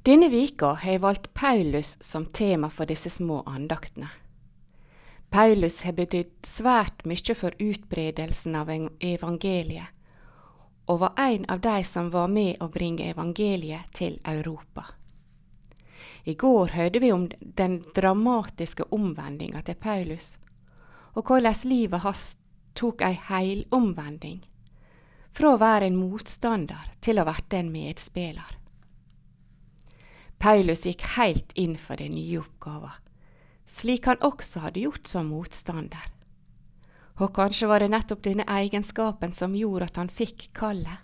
Denne vika har jeg valgt Paulus som tema for disse små andaktene. Paulus har betydd svært mye for utbredelsen av evangeliet, og var en av de som var med å bringe evangeliet til Europa. I går hørte vi om den dramatiske omvendingen til Paulus, og hvordan livet hans tok en heilomvending, fra å være en motstander til å være en medspiller. Paulus gikk helt inn for den nye oppgaven, slik han også hadde gjort som motstander. Og kanskje var det nettopp denne egenskapen som gjorde at han fikk kallet.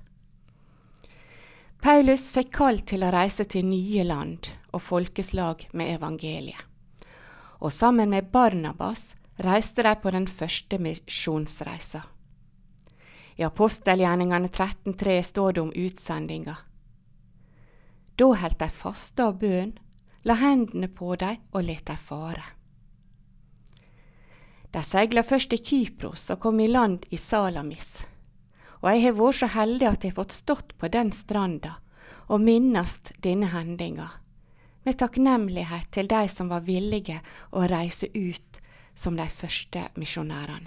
Paulus fikk kall til å reise til nye land og folkeslag med evangeliet. Og sammen med Barnabas reiste de på den første misjonsreisa. I apostelgjerningene 13:3 står det om utsendinga. Da holdt de faste av bønn, la hendene på dem og let dem fare. De seglet først til Kypros og kom i land i Salamis. Og jeg har vært så heldig at jeg har fått stått på den stranda og minnast denne hendinga, med takknemlighet til de som var villige å reise ut som de første misjonærene.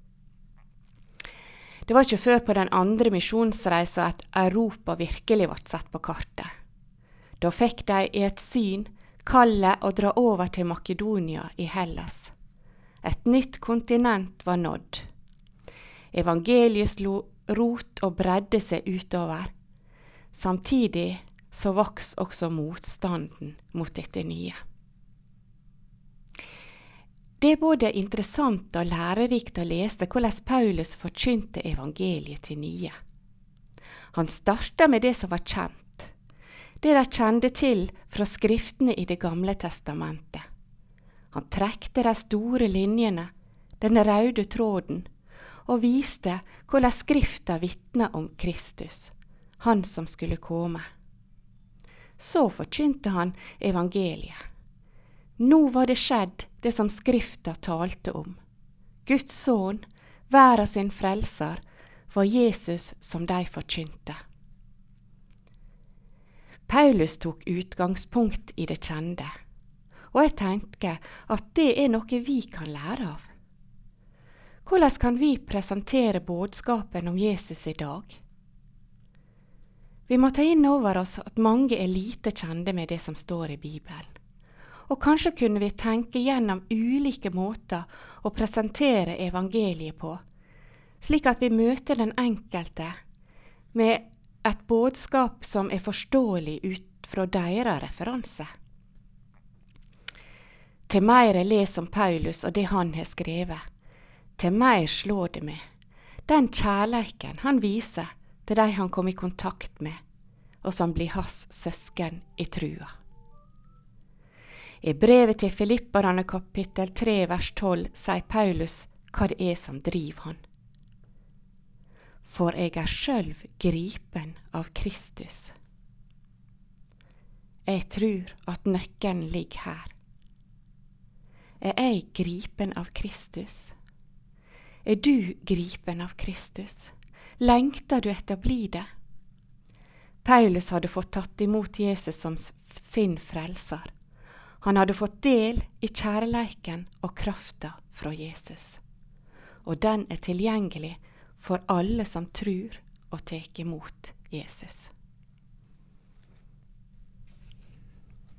Det var ikke før på den andre misjonsreisa at Europa virkelig ble satt på kartet. Da fikk de i et syn kallet å dra over til Makedonia i Hellas. Et nytt kontinent var nådd. Evangeliet slo rot og bredde seg utover. Samtidig så vaks også motstanden mot dette nye. Det er både interessant og lærerikt å lese hvordan Paulus forkynte evangeliet til nye. Han startet med det som var kjent, det de kjente til fra skriftene i det gamle testamentet. Han trekte de store linjene, den røde tråden, og viste hvordan skrifta vitnet om Kristus, han som skulle komme. Så forkynte han evangeliet. Nå var det skjedd det som skrifta talte om. Guds sønn, verden sin frelser, var Jesus som de forkynte. Paulus tok utgangspunkt i det kjente, og jeg tenker at det er noe vi kan lære av. Hvordan kan vi presentere budskapen om Jesus i dag? Vi må ta inn over oss at mange er lite kjente med det som står i Bibelen. Og kanskje kunne vi tenke gjennom ulike måter å presentere evangeliet på, slik at vi møter den enkelte med et budskap som er forståelig ut fra deres referanse. Til mer jeg leser om Paulus og det han har skrevet, til mer slår det meg den kjærleiken han viser til de han kom i kontakt med, og som blir hans søsken i trua. I brevet til Filipperne kapittel 3 vers 12 sier Paulus hva det er som driver han. For jeg er selv gripen av Kristus. Jeg tror at nøkkelen ligger her. Er jeg gripen av Kristus? Er du gripen av Kristus? Lengter du etter å bli det? Paulus hadde fått tatt imot Jesus som sin frelser. Han hadde fått del i kjærleiken og krafta fra Jesus. Og den er tilgjengelig for alle som tror og tar imot Jesus.